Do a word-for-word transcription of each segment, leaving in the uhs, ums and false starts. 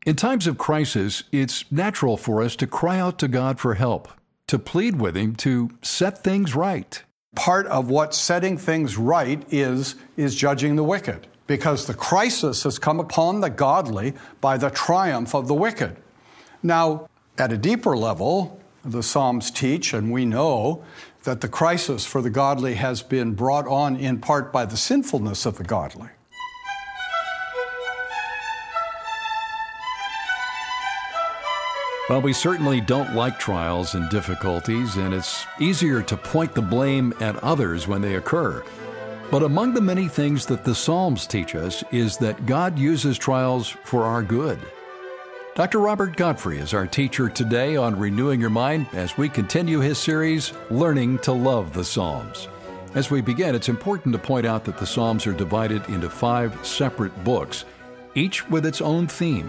In times of crisis, it's natural for us to cry out to God for help, to plead with Him to set things right. Part of what setting things right is, is judging the wicked, because the crisis has come upon the godly by the triumph of the wicked. Now, at a deeper level, the Psalms teach, and we know, that the crisis for the godly has been brought on in part by the sinfulness of the godly. Well, we certainly don't like trials and difficulties, and it's easier to point the blame at others when they occur. But among the many things that the Psalms teach us is that God uses trials for our good. Doctor Robert Godfrey is our teacher today on Renewing Your Mind as we continue his series, Learning to Love the Psalms. As we begin, it's important to point out that the Psalms are divided into five separate books, each with its own theme.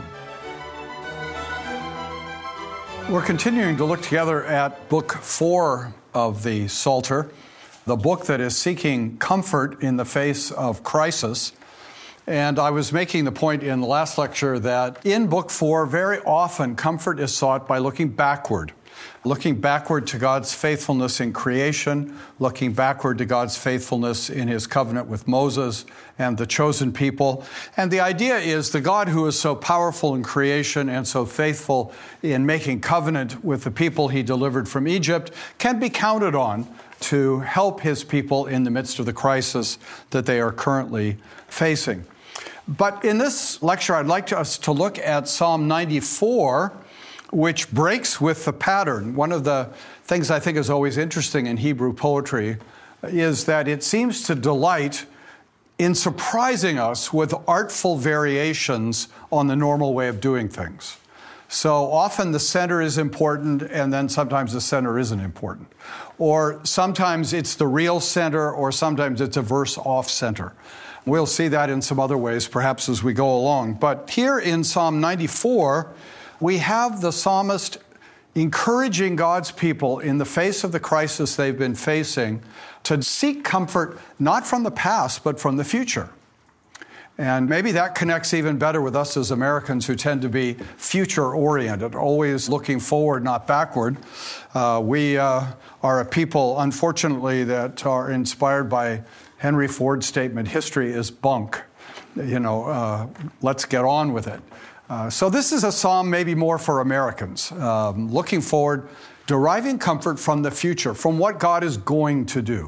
We're continuing to look together at Book Four of the Psalter, the book that is seeking comfort in the face of crisis. And I was making the point in the last lecture that in Book Four, very often comfort is sought by looking backward. Looking backward to God's faithfulness in creation, looking backward to God's faithfulness in His covenant with Moses and the chosen people. And the idea is the God who is so powerful in creation and so faithful in making covenant with the people He delivered from Egypt can be counted on to help His people in the midst of the crisis that they are currently facing. But in this lecture, I'd like us to look at Psalm ninety-four, which breaks with the pattern. One of the things I think is always interesting in Hebrew poetry is that it seems to delight in surprising us with artful variations on the normal way of doing things. So often the center is important, and then sometimes the center isn't important. Or sometimes it's the real center, or sometimes it's a verse off center. We'll see that in some other ways, perhaps as we go along. But here in Psalm ninety-four, we have the psalmist encouraging God's people in the face of the crisis they've been facing to seek comfort not from the past, but from the future. And maybe that connects even better with us as Americans who tend to be future-oriented, always looking forward, not backward. Uh, we uh, are a people, unfortunately, that are inspired by Henry Ford's statement, history is bunk. You know, uh, let's get on with it. Uh, so this is a psalm maybe more for Americans, um, looking forward, deriving comfort from the future, from what God is going to do.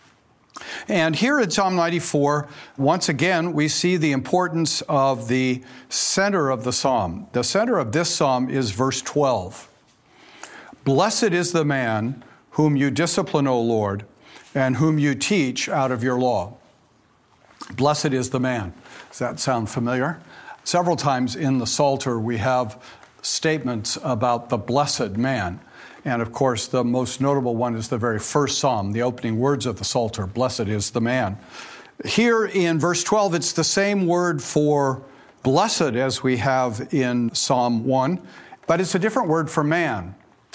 And here in Psalm ninety-four, once again, we see the importance of the center of the psalm. The center of this psalm is verse twelve. Blessed is the man whom you discipline, O Lord, and whom you teach out of your law. Blessed is the man. Does that sound familiar? Several times in the Psalter, we have statements about the blessed man. And of course, the most notable one is the very first psalm, the opening words of the Psalter, blessed is the man. Here in verse twelve, it's the same word for blessed as we have in Psalm one, but it's a different word for man.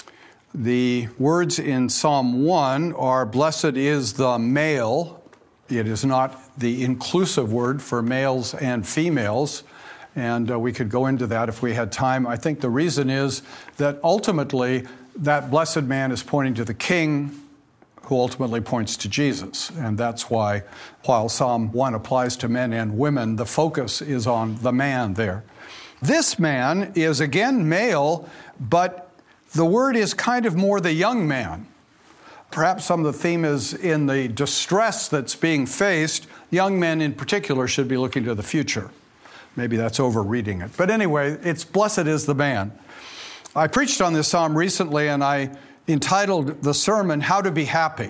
The words in Psalm one are, blessed is the male. It is not the inclusive word for males and females. And uh, we could go into that if we had time. I think the reason is that ultimately that blessed man is pointing to the king, who ultimately points to Jesus. And that's why, while Psalm one applies to men and women, the focus is on the man there. This man is again male, but the word is kind of more the young man. Perhaps some of the theme is in the distress that's being faced. Young men in particular should be looking to the future. Maybe that's overreading it. But anyway, it's blessed is the man. I preached on this psalm recently, and I entitled the sermon, How to Be Happy.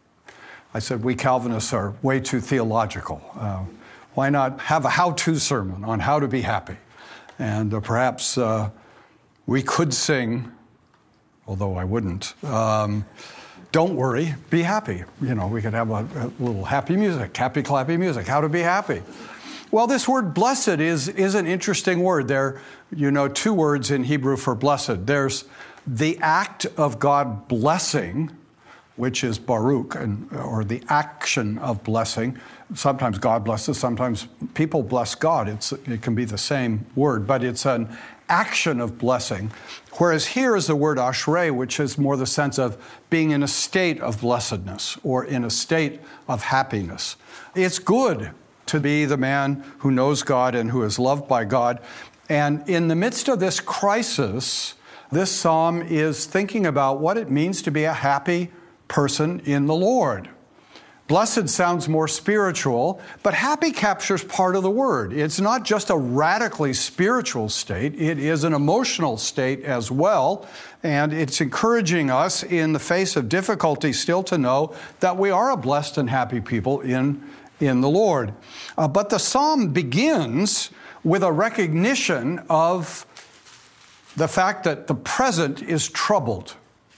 I said, we Calvinists are way too theological. Uh, why not have a how-to sermon on how to be happy? And uh, perhaps uh, we could sing, although I wouldn't, um, don't worry, be happy. You know, we could have a, a little happy music, happy clappy music, how to be happy. Well, this word blessed is, is an interesting word. There, you know, two words in Hebrew for blessed. There's the act of God blessing, which is Baruch, and, or the action of blessing. Sometimes God blesses, sometimes people bless God. It's, it can be the same word, but it's an action of blessing. Whereas here is the word ashrei, which is more the sense of being in a state of blessedness or in a state of happiness. It's good to be the man who knows God and who is loved by God. And in the midst of this crisis, this psalm is thinking about what it means to be a happy person in the Lord. Blessed sounds more spiritual, but happy captures part of the word. It's not just a radically spiritual state, it is an emotional state as well. And it's encouraging us in the face of difficulty still to know that we are a blessed and happy people in, in the Lord. Uh, but the psalm begins with a recognition of the fact that the present is troubled.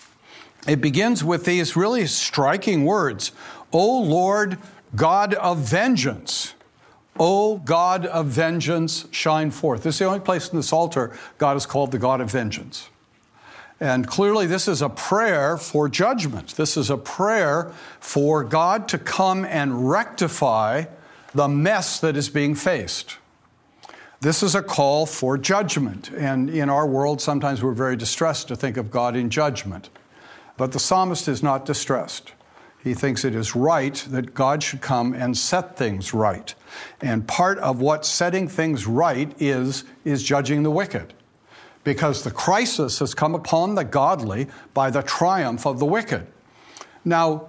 It begins with these really striking words. O Lord, God of vengeance, O God of vengeance, shine forth. This is the only place in the Psalter God is called the God of vengeance. And clearly this is a prayer for judgment. This is a prayer for God to come and rectify the mess that is being faced. This is a call for judgment. And in our world, sometimes we're very distressed to think of God in judgment. But the psalmist is not distressed. He thinks it is right that God should come and set things right. And part of what setting things right is, is judging the wicked. Because the crisis has come upon the godly by the triumph of the wicked. Now,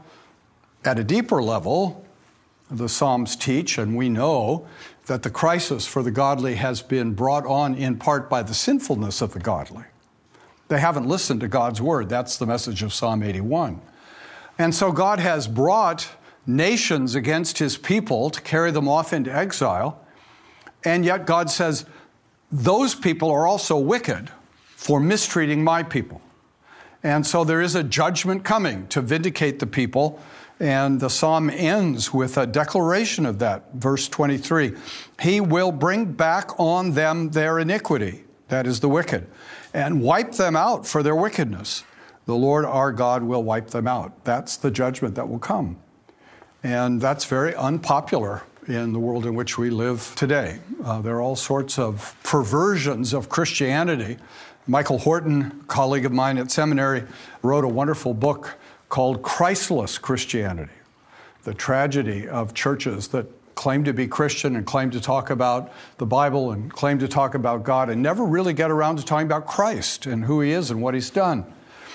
at a deeper level, the Psalms teach, and we know, that the crisis for the godly has been brought on in part by the sinfulness of the godly. They haven't listened to God's word. That's the message of Psalm eighty-one. And so God has brought nations against his people to carry them off into exile. And yet God says, those people are also wicked for mistreating my people. And so there is a judgment coming to vindicate the people. And the psalm ends with a declaration of that. Verse twenty-three, he will bring back on them their iniquity, that is the wicked, and wipe them out for their wickedness. The Lord our God will wipe them out. That's the judgment that will come. And that's very unpopular in the world in which we live today. Uh, there are all sorts of perversions of Christianity. Michael Horton, a colleague of mine at seminary, wrote a wonderful book called Christless Christianity, the tragedy of churches that claim to be Christian and claim to talk about the Bible and claim to talk about God and never really get around to talking about Christ and who he is and what he's done.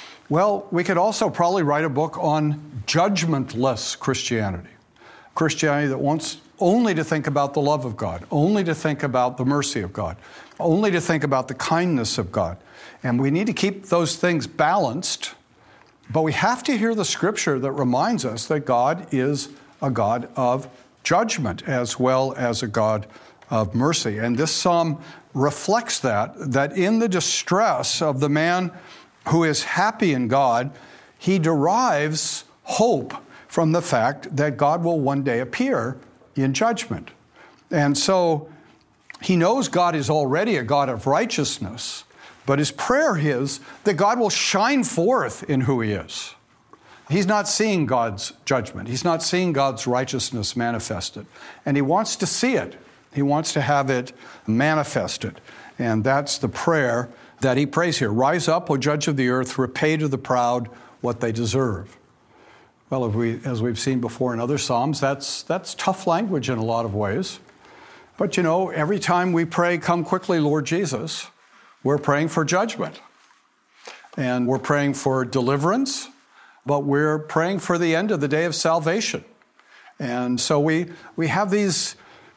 Well, we could also probably write a book on judgmentless Christianity. Christianity that wants only to think about the love of God, only to think about the mercy of God, only to think about the kindness of God. And we need to keep those things balanced, but we have to hear the scripture that reminds us that God is a God of judgment as well as a God of mercy. And this psalm reflects that, that in the distress of the man who is happy in God, he derives hope from the fact that God will one day appear in judgment. And so he knows God is already a God of righteousness, but his prayer is that God will shine forth in who he is. He's not seeing God's judgment. He's not seeing God's righteousness manifested. And he wants to see it. He wants to have it manifested. And that's the prayer that he prays here. Rise up, O judge of the earth, repay to the proud what they deserve. Well, if we, as we've seen before in other Psalms, that's, that's tough language in a lot of ways. But you know, every time we pray, come quickly, Lord Jesus, we're praying for judgment. And we're praying for deliverance, but we're praying for the end of the day of salvation. And so we, we have these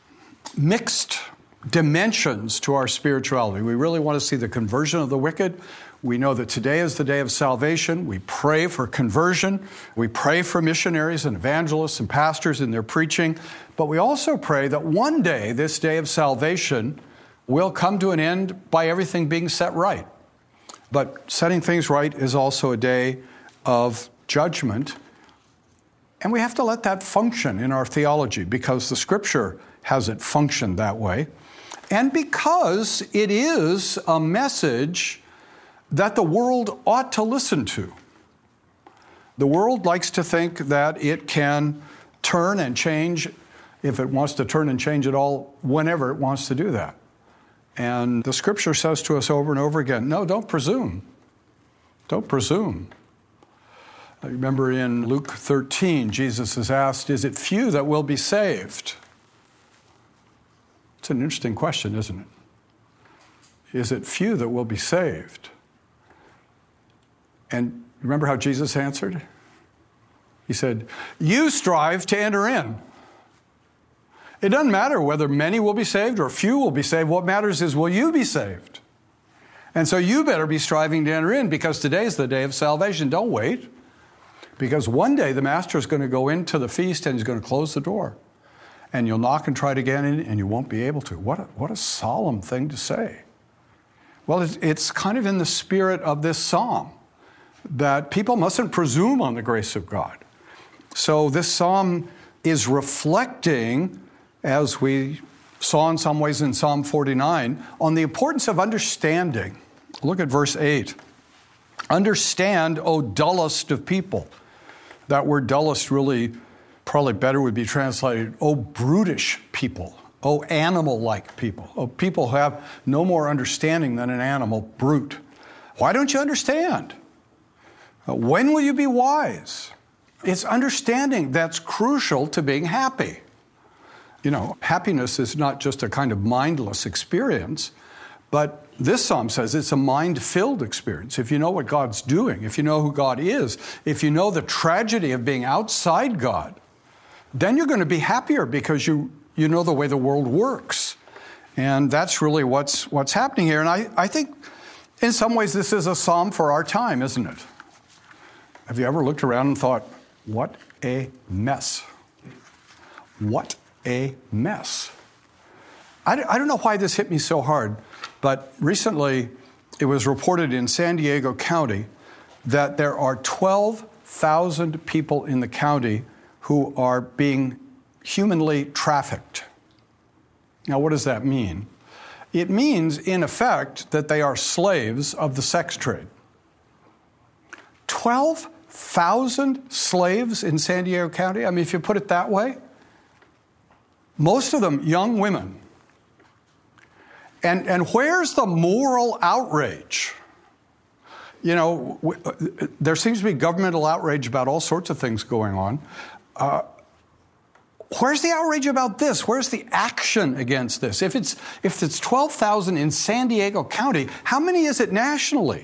mixed dimensions to our spirituality. We really want to see the conversion of the wicked. We know that today is the day of salvation. We pray for conversion. We pray for missionaries and evangelists and pastors in their preaching. But we also pray that one day, this day of salvation will come to an end by everything being set right. But setting things right is also a day of judgment. And we have to let that function in our theology because the Scripture has it function that way. And because it is a message that the world ought to listen to. The world likes to think that it can turn and change, if it wants to turn and change at all, whenever it wants to do that. And the scripture says to us over and over again, no, don't presume. Don't presume. I remember in Luke thirteen, Jesus is asked, is it few that will be saved? It's an interesting question, isn't it? Is it few that will be saved? And remember how Jesus answered? He said, you strive to enter in. It doesn't matter whether many will be saved or few will be saved. What matters is, will you be saved? And so you better be striving to enter in, because today is the day of salvation. Don't wait. Because one day the master is going to go into the feast and he's going to close the door. And you'll knock and try to get in and you won't be able to. What a, what a solemn thing to say. Well, it's, it's kind of in the spirit of this psalm that people mustn't presume on the grace of God. So this psalm is reflecting, as we saw in some ways in Psalm forty-nine, on the importance of understanding. Look at verse eight. Understand, O dullest of people. That word dullest really probably better would be translated, O brutish people. O animal-like people. O people who have no more understanding than an animal, brute. Why don't you understand? When will you be wise? It's understanding that's crucial to being happy. You know, happiness is not just a kind of mindless experience, but this psalm says it's a mind-filled experience. If you know what God's doing, if you know who God is, if you know the tragedy of being outside God, then you're going to be happier because you, you know the way the world works. And that's really what's, what's happening here. And I, I think in some ways this is a psalm for our time, isn't it? Have you ever looked around and thought, what a mess? What a mess. I, I don't know why this hit me so hard, but recently it was reported in San Diego County that there are twelve thousand people in the county who are being humanly trafficked. Now, what does that mean? It means, in effect, that they are slaves of the sex trade. twelve thousand slaves in San Diego County? I mean, if you put it that way, most of them young women. And, and where's the moral outrage? You know, w- there seems to be governmental outrage about all sorts of things going on. Uh, where's the outrage about this? Where's the action against this? If it's, if it's twelve thousand in San Diego County, how many is it nationally?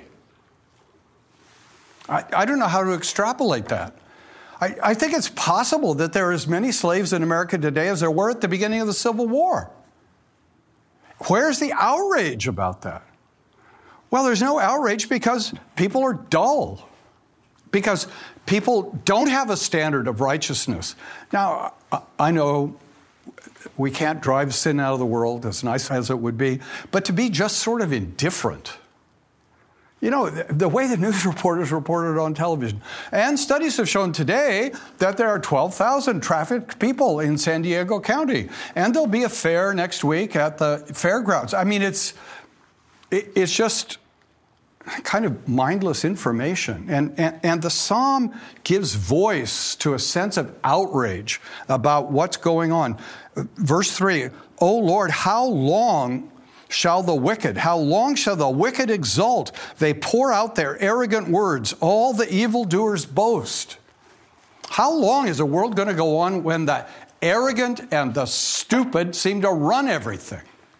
I, I don't know how to extrapolate that. I, I think it's possible that there are as many slaves in America today as there were at the beginning of the Civil War. Where's the outrage about that? Well, there's no outrage because people are dull, because people don't have a standard of righteousness. Now, I know we can't drive sin out of the world, as nice as it would be, but to be just sort of indifferent. You know, the way the news reporters reported on television. And studies have shown today that there are twelve thousand trafficked people in San Diego County. And there'll be a fair next week at the fairgrounds. I mean, it's it's just kind of mindless information. And, and, and the psalm gives voice to a sense of outrage about what's going on. Verse three, O Lord, how long shall the wicked, how long shall the wicked exult? They pour out their arrogant words. All the evildoers boast. How long is the world going to go on when the arrogant and the stupid seem to run everything?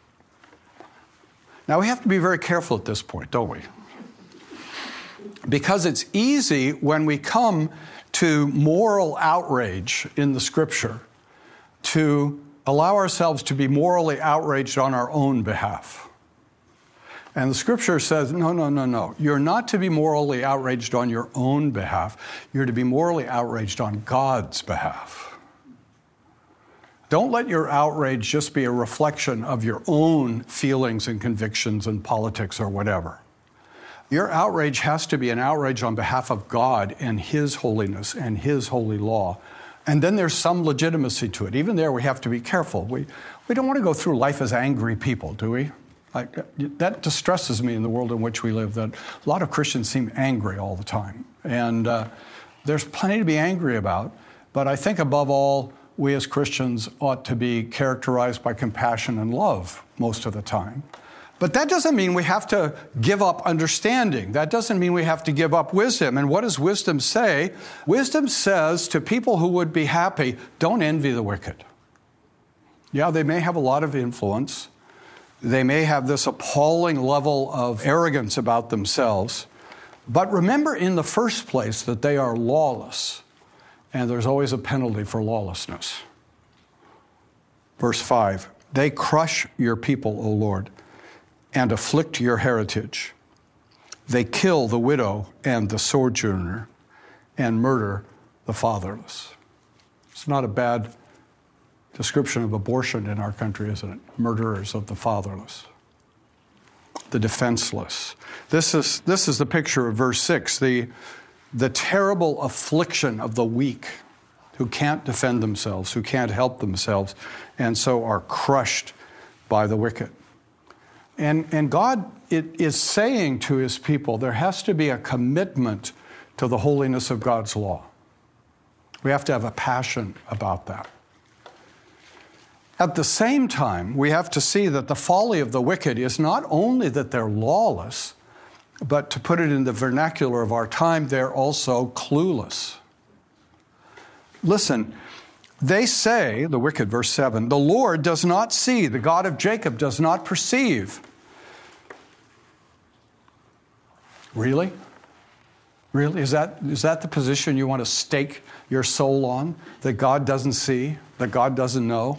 Now, we have to be very careful at this point, don't we? Because it's easy when we come to moral outrage in the Scripture to allow ourselves to be morally outraged on our own behalf. And the Scripture says, no, no, no, no. You're not to be morally outraged on your own behalf. You're to be morally outraged on God's behalf. Don't let your outrage just be a reflection of your own feelings and convictions and politics or whatever. Your outrage has to be an outrage on behalf of God and His holiness and His holy law. And then there's some legitimacy to it. Even there, we have to be careful. We, we don't want to go through life as angry people, do we? Like, that distresses me in the world in which we live, that a lot of Christians seem angry all the time. And uh, there's plenty to be angry about. But I think above all, we as Christians ought to be characterized by compassion and love most of the time. But that doesn't mean we have to give up understanding. That doesn't mean we have to give up wisdom. And what does wisdom say? Wisdom says to people who would be happy, don't envy the wicked. Yeah, they may have a lot of influence. They may have this appalling level of arrogance about themselves. But remember in the first place that they are lawless. And there's always a penalty for lawlessness. Verse five, they crush your people, O Lord, and afflict your heritage. They kill the widow and the sojourner and murder the fatherless. It's not a bad description of abortion in our country, isn't it? Murderers of the fatherless, the defenseless. This is, this is the picture of verse six, the, the terrible affliction of the weak who can't defend themselves, who can't help themselves, and so are crushed by the wicked. And, and God it is saying to his people, there has to be a commitment to the holiness of God's law. We have to have a passion about that. At the same time, we have to see that the folly of the wicked is not only that they're lawless, but to put it in the vernacular of our time, they're also clueless. Listen, they say, the wicked, verse seven, the Lord does not see, the God of Jacob does not perceive. Really? Really? Is that, is that the position you want to stake your soul on? That God doesn't see, that God doesn't know?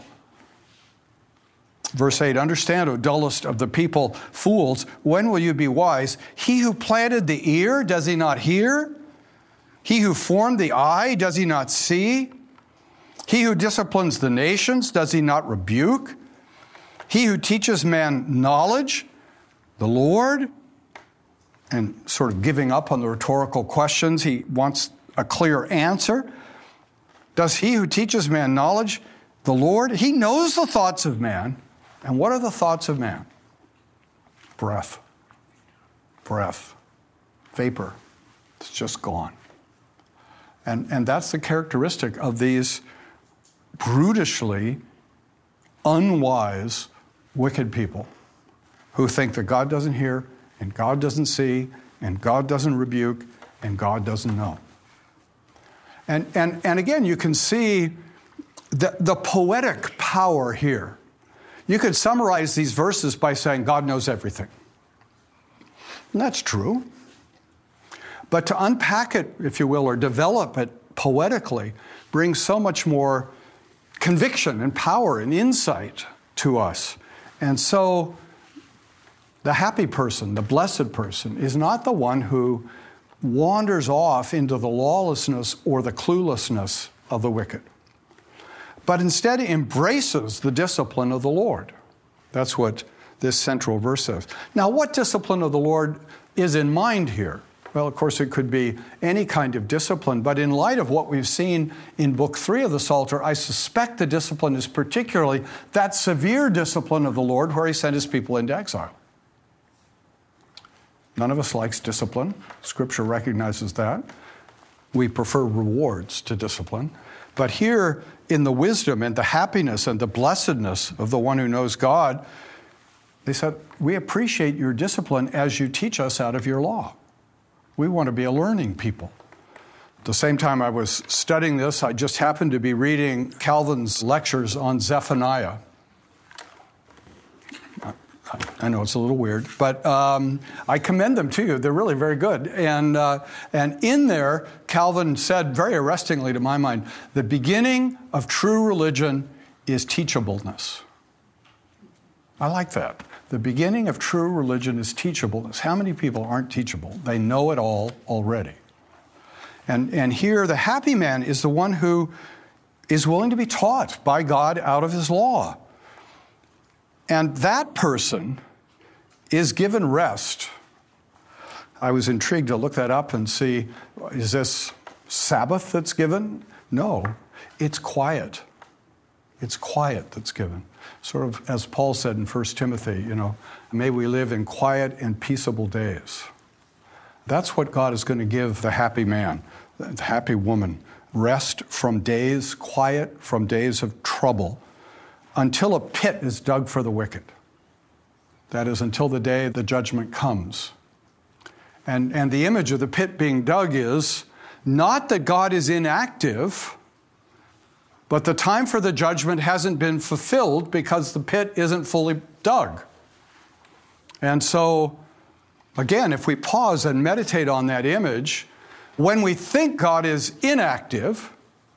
Verse eight, understand, O dullest of the people, fools, when will you be wise? He who planted the ear, does he not hear? He who formed the eye, does he not see? He who disciplines the nations, does he not rebuke? He who teaches man knowledge, the Lord, and sort of giving up on the rhetorical questions, he wants a clear answer. Does he who teaches man knowledge, the Lord, he knows the thoughts of man. And what are the thoughts of man? Breath. Breath. Vapor. It's just gone. And, and that's the characteristic of these brutishly unwise, wicked people who think that God doesn't hear, and God doesn't see, and God doesn't rebuke, and God doesn't know. And, and, and again, you can see the, the poetic power here. You could summarize these verses by saying God knows everything. And that's true. But to unpack it, if you will, or develop it poetically, brings so much more conviction and power and insight to us. And so the happy person, the blessed person, is not the one who wanders off into the lawlessness or the cluelessness of the wicked, but instead embraces the discipline of the Lord. That's what this central verse says. Now, what discipline of the Lord is in mind here? Well, of course, it could be any kind of discipline, but in light of what we've seen in Book three of the Psalter, I suspect the discipline is particularly that severe discipline of the Lord where he sent his people into exile. None of us likes discipline. Scripture recognizes that. We prefer rewards to discipline. But here, in the wisdom and the happiness and the blessedness of the one who knows God, they said, we appreciate your discipline as you teach us out of your law. We want to be a learning people. At the same time I was studying this, I just happened to be reading Calvin's lectures on Zephaniah. I know it's a little weird, but um, I commend them to you. They're really very good. And, uh, and in there, Calvin said, very arrestingly to my mind, the beginning of true religion is teachableness. I like that. The beginning of true religion is teachableness. How many people aren't teachable? They know it all already. And, and here, the happy man is the one who is willing to be taught by God out of his law. And that person is given rest. I was intrigued to look that up and see, is this Sabbath that's given? No, it's quiet. It's quiet that's given. Sort of as Paul said in First Timothy, you know, may we live in quiet and peaceable days. That's what God is going to give the happy man, the happy woman. Rest from days, quiet from days of trouble, until a pit is dug for the wicked. That is, until the day the judgment comes. And, and the image of the pit being dug is not that God is inactive, but the time for the judgment hasn't been fulfilled because the pit isn't fully dug. And so, again, if we pause and meditate on that image, when we think God is inactive,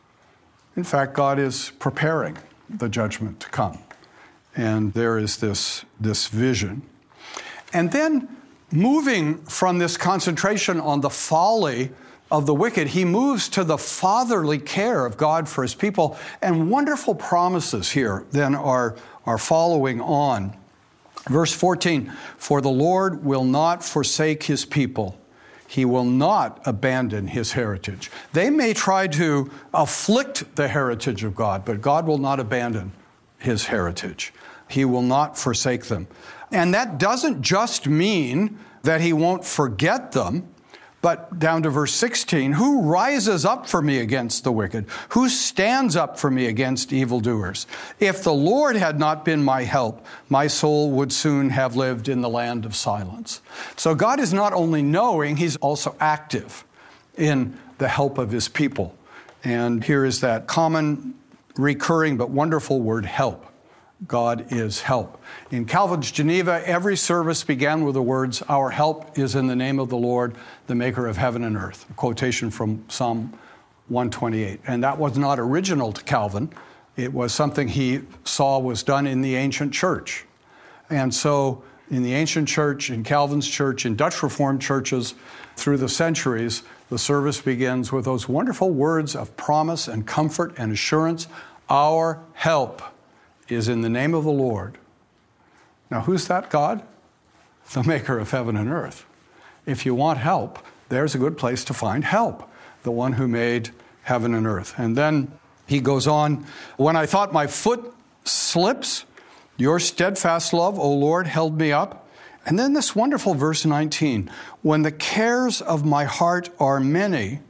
in fact, God is preparing the judgment to come. And there is this, this vision. And then, moving from this concentration on the folly of the wicked, he moves to the fatherly care of God for his people. And wonderful promises here then are, are following on. Verse fourteen, for the Lord will not forsake his people. He will not abandon his heritage. They may try to afflict the heritage of God, but God will not abandon his heritage. He will not forsake them. And that doesn't just mean that he won't forget them, but down to verse sixteen, who rises up for me against the wicked? Who stands up for me against evildoers? If the Lord had not been my help, my soul would soon have lived in the land of silence. So God is not only knowing, he's also active in the help of his people. And here is that common, recurring, but wonderful word, help. God is help. In Calvin's Geneva, every service began with the words, our help is in the name of the Lord, the maker of heaven and earth. A quotation from Psalm one twenty-eight. And that was not original to Calvin. It was something he saw was done in the ancient church. And so in the ancient church, in Calvin's church, in Dutch Reformed churches through the centuries, the service begins with those wonderful words of promise and comfort and assurance. Our help is in the name of the Lord. Now, who's that God? The maker of heaven and earth. If you want help, there's a good place to find help, the one who made heaven and earth. And then he goes on, when I thought my foot slips, your steadfast love, O Lord, held me up. And then this wonderful verse nineteen, when the cares of my heart are many,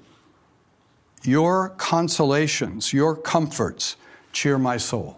your consolations, your comforts cheer my soul.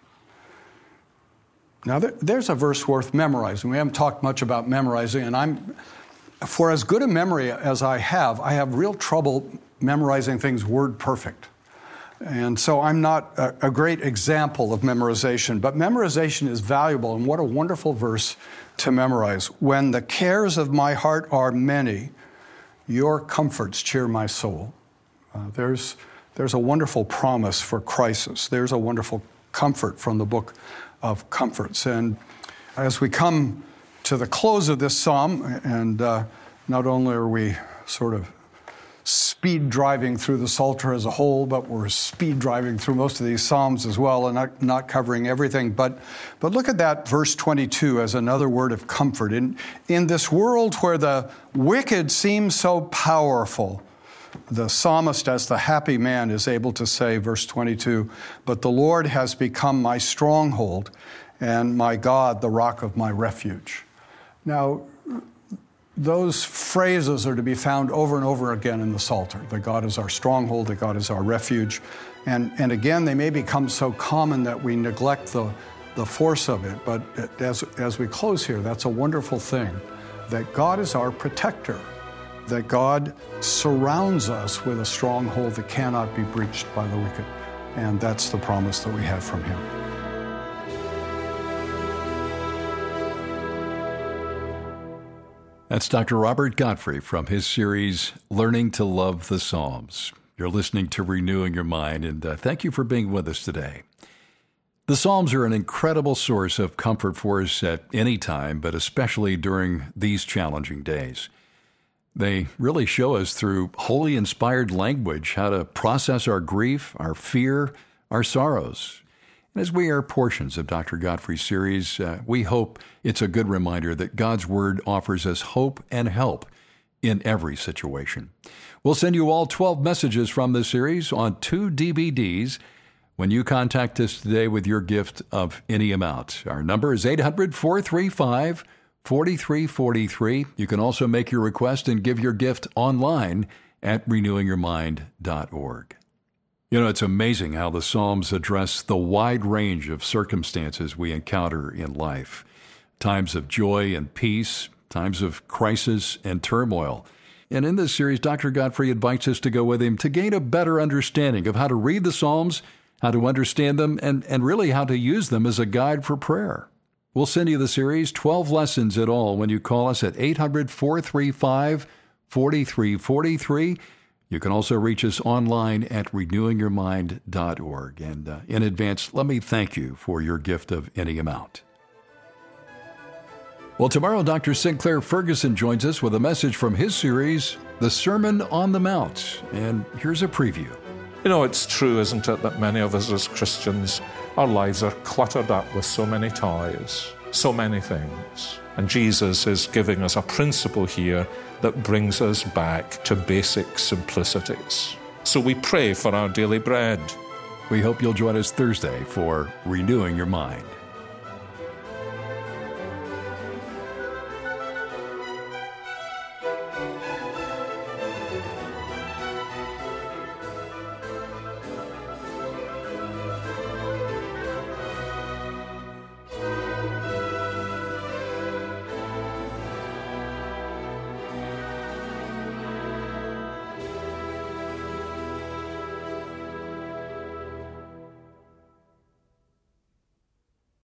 Now, there, there's a verse worth memorizing. We haven't talked much about memorizing, and I'm, for as good a memory as I have, I have real trouble memorizing things word perfect. And so I'm not a, a great example of memorization, but memorization is valuable, and what a wonderful verse to memorize. When the cares of my heart are many, your comforts cheer my soul. Uh, there's, there's a wonderful promise for crisis. There's a wonderful comfort from the book of comforts. And as we come to the close of this psalm, and uh, not only are we sort of speed driving through the Psalter as a whole, but we're speed driving through most of these psalms as well, and not, not covering everything. But but look at that verse twenty-two as another word of comfort. In, in this world where the wicked seem so powerful, the psalmist, as the happy man, is able to say, verse twenty-two, but the Lord has become my stronghold and my God, the rock of my refuge. Now, those phrases are to be found over and over again in the Psalter, that God is our stronghold, that God is our refuge. And, and again, they may become so common that we neglect the, the force of it. But as, as we close here, that's a wonderful thing, that God is our protector, that God surrounds us with a stronghold that cannot be breached by the wicked. And that's the promise that we have from him. That's Doctor Robert Godfrey from his series, Learning to Love the Psalms. You're listening to Renewing Your Mind, and uh, thank you for being with us today. The Psalms are an incredible source of comfort for us at any time, but especially during these challenging days. They really show us through holy inspired language how to process our grief, our fear, our sorrows. As we are portions of Doctor Godfrey's series, uh, we hope it's a good reminder that God's Word offers us hope and help in every situation. We'll send you all twelve messages from this series on two D V Ds when you contact us today with your gift of any amount. Our number is eight hundred, four three five, four three four three. You can also make your request and give your gift online at renewing your mind dot org. You know, it's amazing how the Psalms address the wide range of circumstances we encounter in life. times of joy and peace, times of crisis and turmoil. And in this series, Doctor Godfrey invites us to go with him to gain a better understanding of how to read the Psalms, how to understand them, and, and really how to use them as a guide for prayer. We'll send you the series, twelve lessons in all, when you call us at eight hundred, four three five, four three four three. You can also reach us online at renewing your mind dot org. And uh, in advance, let me thank you for your gift of any amount. Well, tomorrow, Doctor Sinclair Ferguson joins us with a message from his series, The Sermon on the Mount. And here's a preview. You know, it's true, isn't it, that many of us as Christians, our lives are cluttered up with so many ties, so many things. And Jesus is giving us a principle here that brings us back to basic simplicities. So we pray for our daily bread. We hope you'll join us Thursday for Renewing Your Mind.